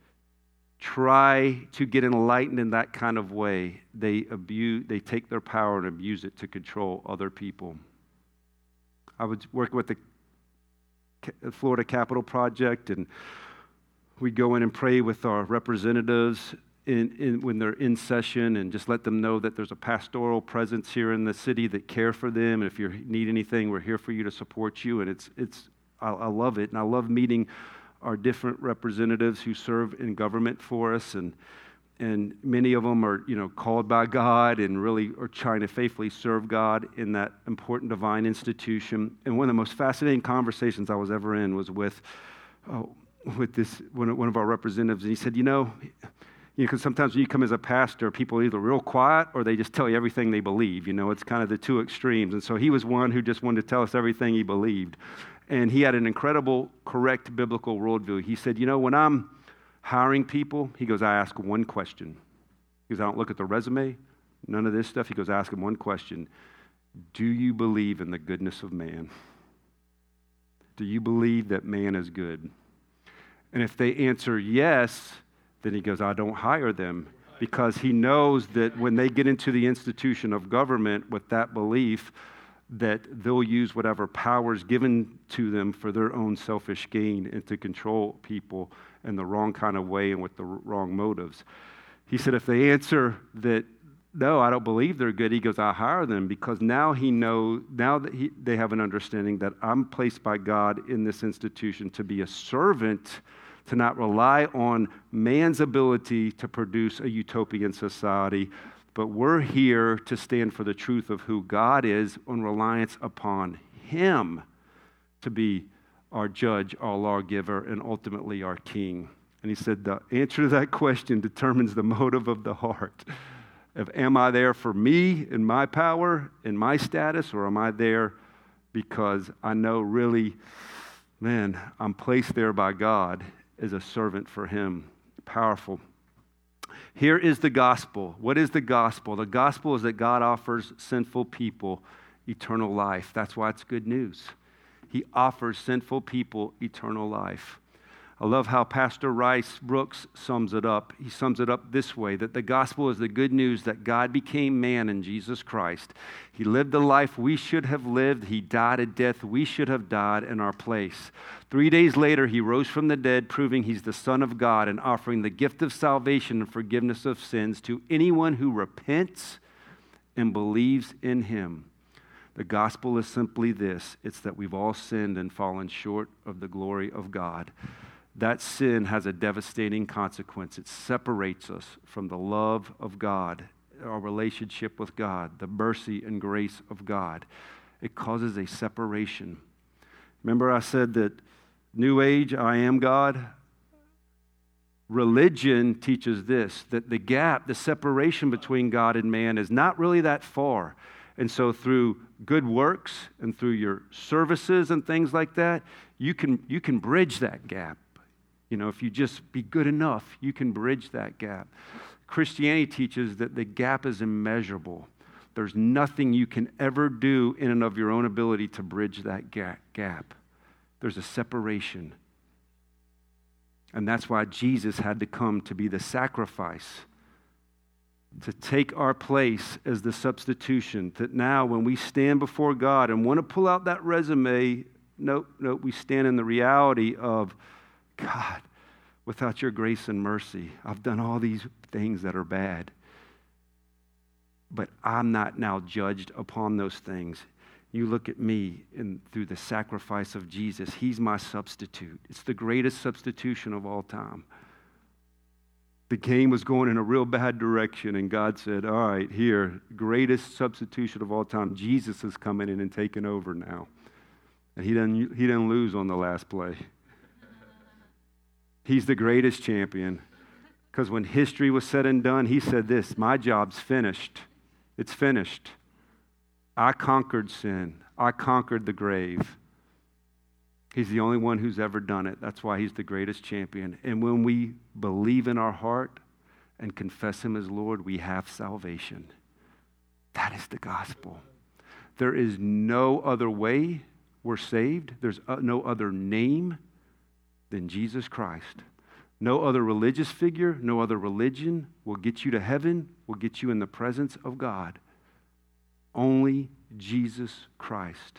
try to get enlightened in that kind of way, they abuse, they take their power and abuse it to control other people. I was working with the Florida Capital Project, and we go in and pray with our representatives in, in, when they're in session, and just let them know that there's a pastoral presence here in the city that care for them. And if you need anything, we're here for you to support you. And it's it's I, I love it, and I love meeting our different representatives who serve in government for us, and and many of them are, you know, called by God and really are trying to faithfully serve God in that important divine institution. And one of the most fascinating conversations I was ever in was with oh, with this one, one of our representatives, and he said, you know, you know, because sometimes when you come as a pastor, people are either real quiet or they just tell you everything they believe. You know, it's kind of the two extremes. And so he was one who just wanted to tell us everything he believed. And he had an incredible, correct biblical worldview. He said, you know, when I'm hiring people, he goes, I ask one question. He goes, I don't look at the resume, none of this stuff. He goes, I ask him one question. Do you believe in the goodness of man? Do you believe that man is good? And if they answer yes, then he goes, I don't hire them, because he knows that when they get into the institution of government with that belief, that they'll use whatever power is given to them for their own selfish gain and to control people in the wrong kind of way and with the wrong motives. He said if they answer that, no, I don't believe they're good, he goes, I hire them, because now he knows, now that he, they have an understanding that I'm placed by God in this institution to be a servant, to not rely on man's ability to produce a utopian society, but we're here to stand for the truth of who God is on reliance upon him to be our judge, our lawgiver, and ultimately our king. And he said the answer to that question determines the motive of the heart. If am I there for me and my power and my status, or am I there because I know really, man, I'm placed there by God as a servant for him? Powerful. Here is the gospel. What is the gospel? The gospel is that God offers sinful people eternal life. That's why it's good news. He offers sinful people eternal life. I love how Pastor Rice Brooks sums it up. He sums it up this way, that the gospel is the good news that God became man in Jesus Christ. He lived the life we should have lived. He died a death we should have died in our place. Three days later, he rose from the dead, proving he's the Son of God and offering the gift of salvation and forgiveness of sins to anyone who repents and believes in him. The gospel is simply this. It's that we've all sinned and fallen short of the glory of God. That sin has a devastating consequence. It separates us from the love of God, our relationship with God, the mercy and grace of God. It causes a separation. Remember I said that New Age, I am God? Religion teaches this, that the gap, the separation between God and man is not really that far. And so through good works and through your services and things like that, you can you can bridge that gap. You know, if you just be good enough, you can bridge that gap. Christianity teaches that the gap is immeasurable. There's nothing you can ever do in and of your own ability to bridge that gap. There's a separation. And that's why Jesus had to come to be the sacrifice, to take our place as the substitution, that now when we stand before God and want to pull out that resume, nope, nope, we stand in the reality of, God, without your grace and mercy, I've done all these things that are bad. But I'm not now judged upon those things. You look at me, and through the sacrifice of Jesus, he's my substitute. It's the greatest substitution of all time. The game was going in a real bad direction, and God said, all right, here, greatest substitution of all time. Jesus is coming in and taking over now. And he didn't, he didn't lose on the last play. He's the greatest champion, because when history was said and done, he said this, my job's finished. It's finished. I conquered sin. I conquered the grave. He's the only one who's ever done it. That's why he's the greatest champion. And when we believe in our heart and confess him as Lord, we have salvation. That is the gospel. There is no other way we're saved. There's no other name than Jesus Christ. No other religious figure, no other religion will get you to heaven, will get you in the presence of God. Only Jesus Christ.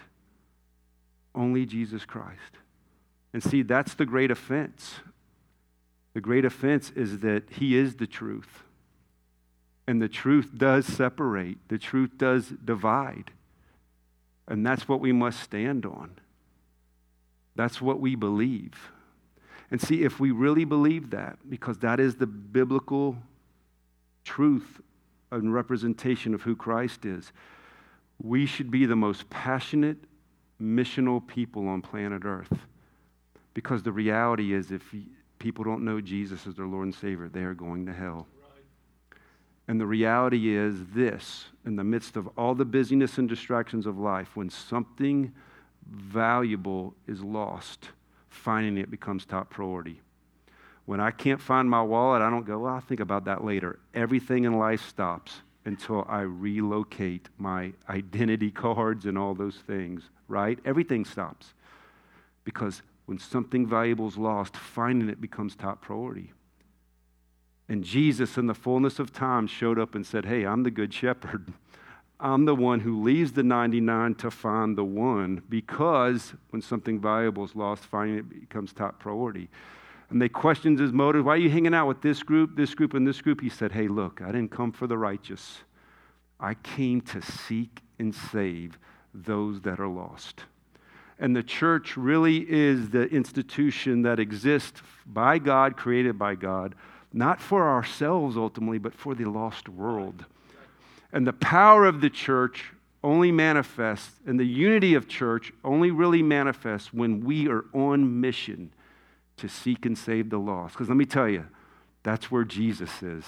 Only Jesus Christ. And see, that's the great offense. The great offense is that he is the truth. And the truth does separate. The truth does divide. And that's what we must stand on. That's what we believe. And see, if we really believe that, because that is the biblical truth and representation of who Christ is, we should be the most passionate, missional people on planet Earth. Because the reality is, if people don't know Jesus as their Lord and Savior, they are going to hell. Right. And the reality is this, in the midst of all the busyness and distractions of life, when something valuable is lost, finding it becomes top priority. When I can't find my wallet, I don't go, well, I'll think about that later. Everything in life stops until I relocate my identity cards and all those things, right? Everything stops. Because when something valuable is lost, finding it becomes top priority. And Jesus, in the fullness of time, showed up and said, hey, I'm the good shepherd. I'm the one who leaves the ninety-nine to find the one, because when something valuable is lost, finding it becomes top priority. And they questioned his motive. Why are you hanging out with this group, this group, and this group? He said, hey, look, I didn't come for the righteous. I came to seek and save those that are lost. And the church really is the institution that exists by God, created by God, not for ourselves ultimately, but for the lost world. And the power of the church only manifests, and the unity of church only really manifests when we are on mission to seek and save the lost. Because let me tell you, that's where Jesus is.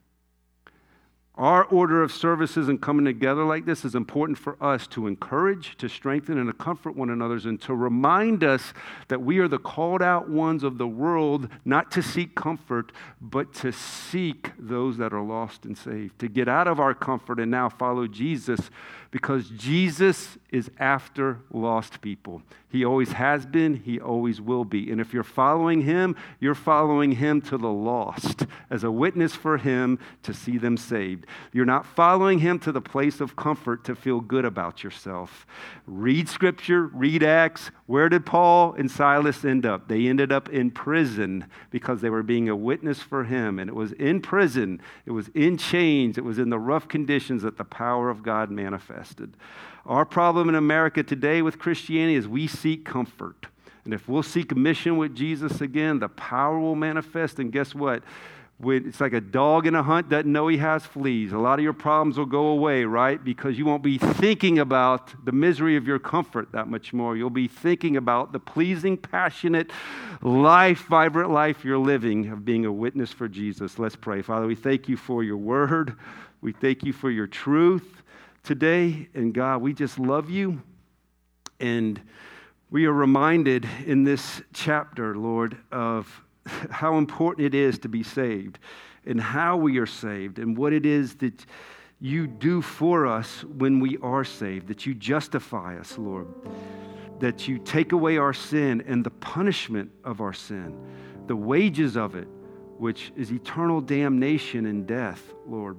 Our order of services and coming together like this is important for us to encourage, to strengthen, and to comfort one another, and to remind us that we are the called out ones of the world, not to seek comfort, but to seek those that are lost and saved, to get out of our comfort and now follow Jesus, because Jesus is after lost people. He always has been, he always will be. And if you're following him, you're following him to the lost, as a witness for him to see them saved. You're not following him to the place of comfort to feel good about yourself. Read Scripture, read Acts. Where did Paul and Silas end up? They ended up in prison because they were being a witness for him. And it was in prison, it was in chains, it was in the rough conditions that the power of God manifested. Our problem in America today with Christianity is we seek comfort. And if we'll seek a mission with Jesus again, the power will manifest. And guess what? It's like a dog in a hunt doesn't know he has fleas. A lot of your problems will go away, right? Because you won't be thinking about the misery of your comfort that much more. You'll be thinking about the pleasing, passionate life, vibrant life you're living of being a witness for Jesus. Let's pray. Father, we thank you for your word. We thank you for your truth today. And God, we just love you. And we are reminded in this chapter, Lord, of how important it is to be saved, and how we are saved, and what it is that you do for us when we are saved, that you justify us, Lord, that you take away our sin and the punishment of our sin, the wages of it, which is eternal damnation and death, Lord.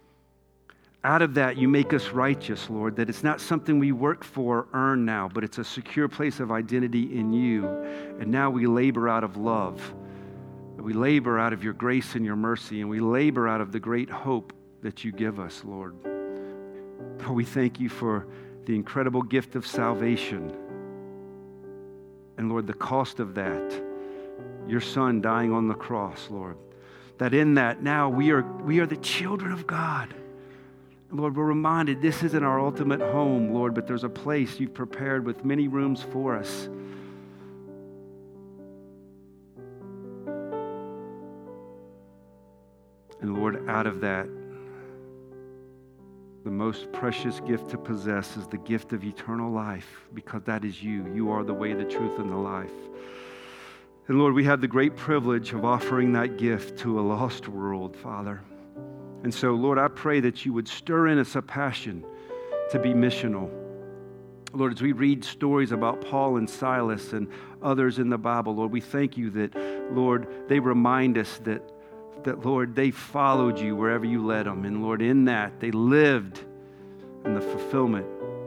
Out of that, you make us righteous, Lord, that it's not something we work for or earn now, but it's a secure place of identity in you. And now we labor out of love. We labor out of your grace and your mercy, and we labor out of the great hope that you give us, Lord. Oh, we thank you for the incredible gift of salvation. And Lord, the cost of that, your Son dying on the cross, Lord, that in that now we are, we are the children of God. Lord, we're reminded this isn't our ultimate home, Lord, but there's a place you've prepared with many rooms for us. And Lord, out of that, The most precious gift to possess is the gift of eternal life, because that is you. You are the way, the truth, and the life. And Lord, we have the great privilege of offering that gift to a lost world, Father. And so, Lord, I pray that you would stir in us a passion to be missional. Lord, as we read stories about Paul and Silas and others in the Bible, Lord, we thank you that, Lord, they remind us that, that, Lord, they followed you wherever you led them. And, Lord, in that, they lived in the fulfillment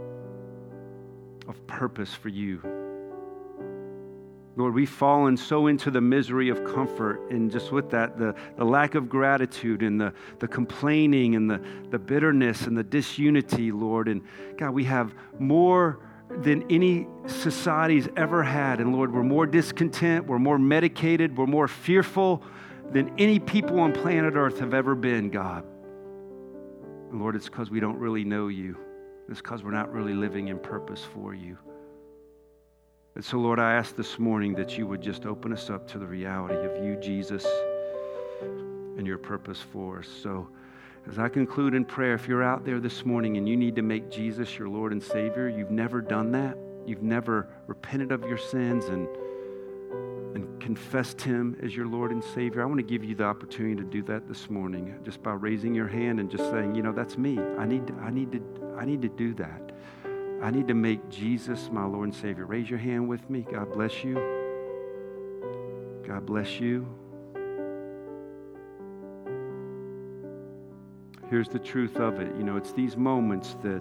of purpose for you. Lord, we've fallen so into the misery of comfort, and just with that, the, the lack of gratitude and the, the complaining and the, the bitterness and the disunity, Lord. And God, we have more than any society's ever had. And Lord, we're more discontent, we're more medicated, we're more fearful than any people on planet Earth have ever been, God. And Lord, it's because we don't really know you. It's because we're not really living in purpose for you. And so, Lord, I ask this morning that you would just open us up to the reality of you, Jesus, and your purpose for us. So, as I conclude in prayer, if you're out there this morning and you need to make Jesus your Lord and Savior, you've never done that, you've never repented of your sins and, and confessed him as your Lord and Savior, I want to give you the opportunity to do that this morning, just by raising your hand and just saying, you know, that's me. I need to, I need to, I need to do that. I need to make Jesus my Lord and Savior. Raise your hand with me. God bless you. God bless you. Here's the truth of it. You know, it's these moments that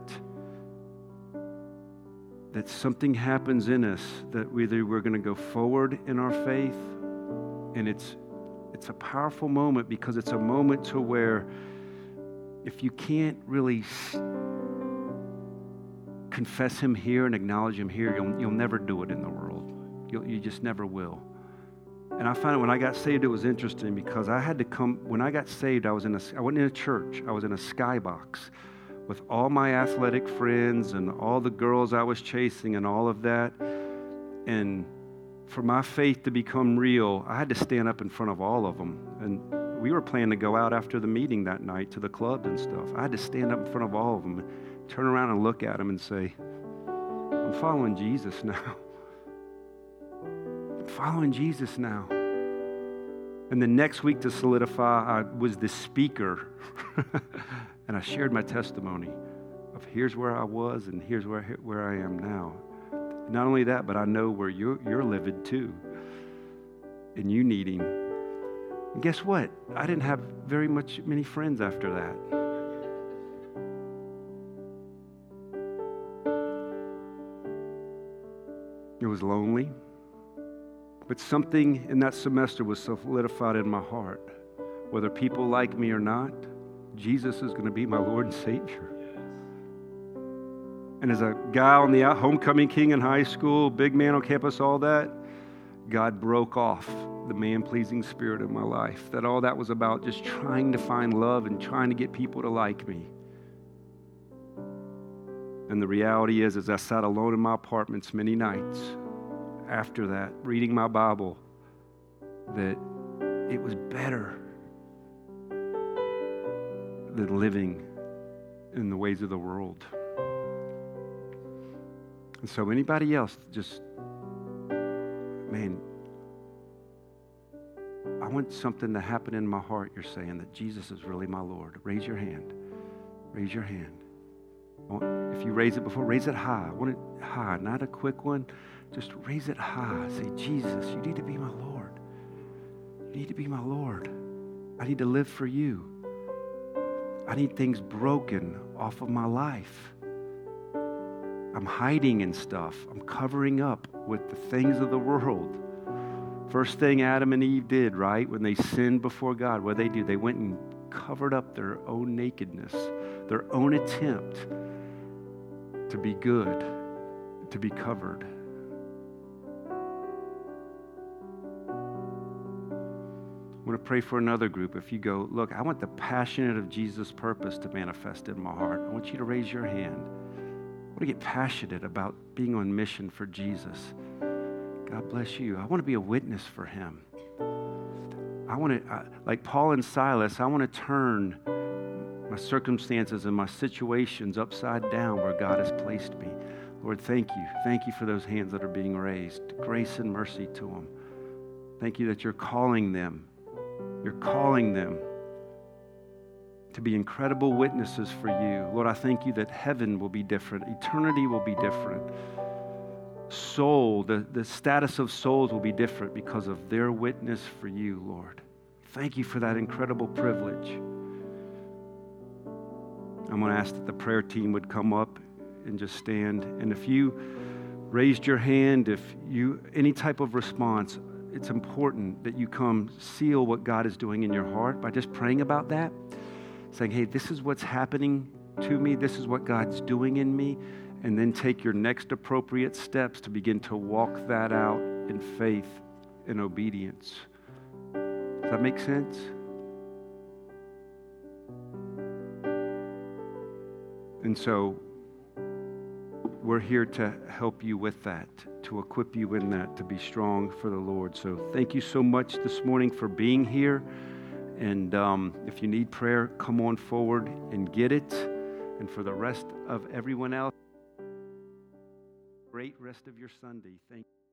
that something happens in us that either we're going to go forward in our faith, and it's it's a powerful moment because it's a moment to where if you can't really confess him here and acknowledge him here, you'll, you'll never do it in the world. You'll, you just never will. And I found when I got saved, it was interesting because I had to come, when I got saved, I was in a, I wasn't in a church. I was in a skybox with all my athletic friends and all the girls I was chasing and all of that. And for my faith to become real, I had to stand up in front of all of them. And we were planning to go out after the meeting that night to the club and stuff. I had to stand up in front of all of them, turn around and look at them and say, I'm following Jesus now. I'm following Jesus now. And the next week to solidify, I was the speaker. And I shared my testimony of here's where I was and here's where, where I am now. Not only that, but I know where you're, you're living too. And you need him. And guess what? I didn't have very much many friends after that. It was lonely, but something in that semester was solidified in my heart. Whether people like me or not, Jesus is going to be my Lord and Savior. And as a guy on the homecoming king in high school, big man on campus, all that, God broke off the man-pleasing spirit in my life. That all that was about just trying to find love and trying to get people to like me. And the reality is, as I sat alone in my apartments many nights after that, reading my Bible, that it was better than living in the ways of the world. And so anybody else, just, man, I want something to happen in my heart. You're saying that Jesus is really my Lord. Raise your hand. Raise your hand. If you raise it before, raise it high. I want it high, not a quick one. Just raise it high. Say, Jesus, you need to be my Lord. You need to be my Lord. I need to live for you. I need things broken off of my life. I'm hiding in stuff. I'm covering up with the things of the world. First thing Adam and Eve did, right, when they sinned before God, what did they do? They went and covered up their own nakedness, their own attempt to be good, to be covered. I want to pray for another group. If you go, look, I want the passionate of Jesus' purpose to manifest in my heart. I want you to raise your hand. I want to get passionate about being on mission for Jesus. God bless you. I want to be a witness for him. I want to, I, like Paul and Silas, I want to turn my circumstances and my situations upside down where God has placed me. Lord, thank you. Thank you for those hands that are being raised. Grace and mercy to them. Thank you that you're calling them. You're calling them to be incredible witnesses for you. Lord, I thank you that heaven will be different. Eternity will be different. Soul, the, the status of souls will be different because of their witness for you, Lord. Thank you for that incredible privilege. I'm going to ask that the prayer team would come up and just stand. And if you raised your hand, if you, any type of response, it's important that you come seal what God is doing in your heart by just praying about that, saying, hey, this is what's happening to me. This is what God's doing in me. And then take your next appropriate steps to begin to walk that out in faith and obedience. Does that make sense? And so we're here to help you with that, to equip you in that, to be strong for the Lord. So thank you so much this morning for being here. And um, if you need prayer, come on forward and get it. And for the rest of everyone else, great rest of your Sunday. Thank you.